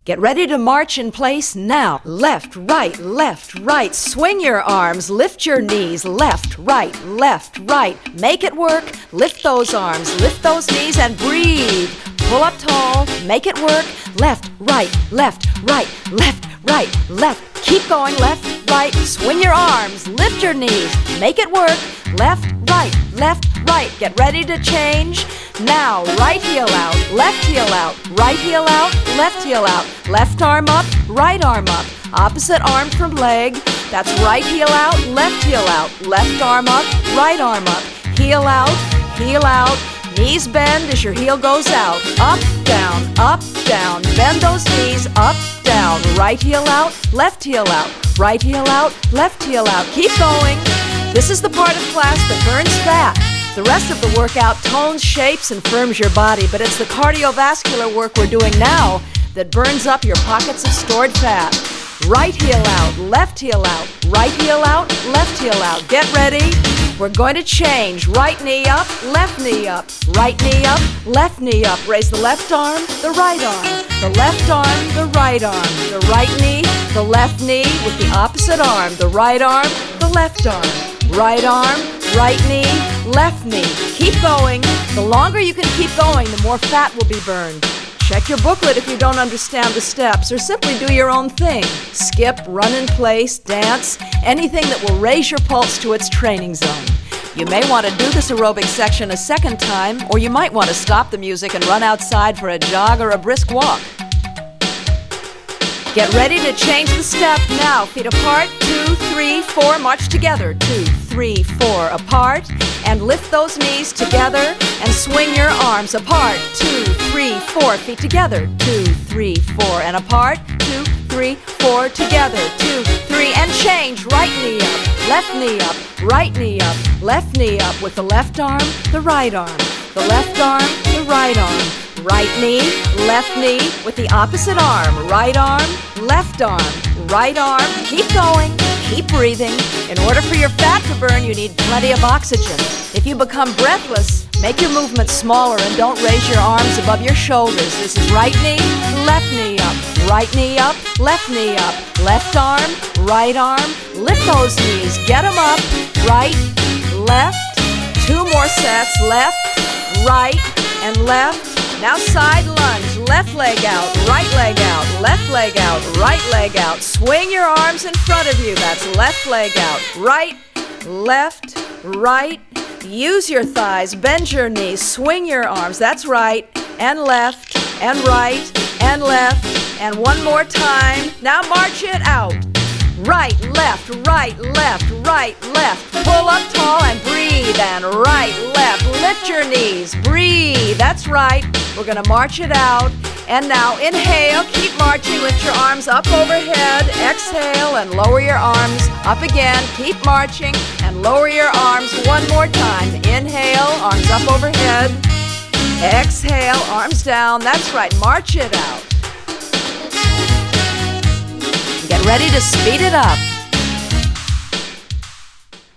Get ready to march in place now. Left, right. Swing your arms, lift your knees. Left, right. Make it work. Lift those arms, lift those knees, and breathe. Pull up tall, make it work. Left, right. Keep going, left, right. Swing your arms, lift your knees. Make it work. Left, right. Get ready to change. Now, right heel out, left heel out, right heel out, left heel out. Left arm up, right arm up. Opposite arm from leg. That's right heel out, left heel out. Left arm up, right arm up. Heel out. Knees bend as your heel goes out. Up, down. Bend those knees, up, down. Right heel out, left heel out. Right heel out, left heel out. Keep going. This is the part of class that burns fat. The rest of the workout tones, shapes, and firms your body, but it's the cardiovascular work we're doing now that burns up your pockets of stored fat. Right heel out, left heel out, right heel out, left heel out. Get ready. We're going to change. Right knee up, left knee up, right knee up, left knee up. Raise the left arm, the right arm, the left arm, the right arm, the right knee, the left knee with the opposite arm, the right arm, the left arm, right arm, right knee, left knee. Keep going. The longer you can keep going, the more fat will be burned. Check your booklet if you don't understand the steps, or simply do your own thing. Skip, run in place, dance, anything that will raise your pulse to its training zone. You may want to do this aerobic section a second time, or you might want to stop the music and run outside for a jog or a brisk walk. Get ready to change the step now. Feet apart, 2, 3, 4, march together. 2, 3, 4, apart, and lift those knees together and swing your arms apart. 2, 3, 4, feet together. 2, 3, 4, and apart. 2, 3, 4, together. 2, 3, and change. Right knee up, left knee up, right knee up, left knee up with the left arm, the right arm, the left arm, the right arm. Right knee, left knee with the opposite arm. Right arm, left arm, right arm. Keep going, keep breathing. In order for your fat to burn, you need plenty of oxygen. If you become breathless, make your movements smaller and don't raise your arms above your shoulders. This is right knee up, right knee up, left knee up. Left arm, right arm. Lift those knees, get them up. Right, left. 2 more sets. Left, right, and left. Now side lunge, left leg out, right leg out, left leg out, right leg out. Swing your arms in front of you. That's left leg out, right, left, right. Use your thighs, bend your knees, swing your arms. That's right, and left, and right, and left. And one more time. Now march it out. Right, left, right, left, right, left. Pull up tall and breathe. And right, left. Lift your knees. Breathe. That's right. We're going to march it out. And now inhale. Keep marching. Lift your arms up overhead. Exhale and lower your arms. Up again. Keep marching and lower your arms one more time. Inhale. Arms up overhead. Exhale. Arms down. That's right. March it out. Get ready to speed it up.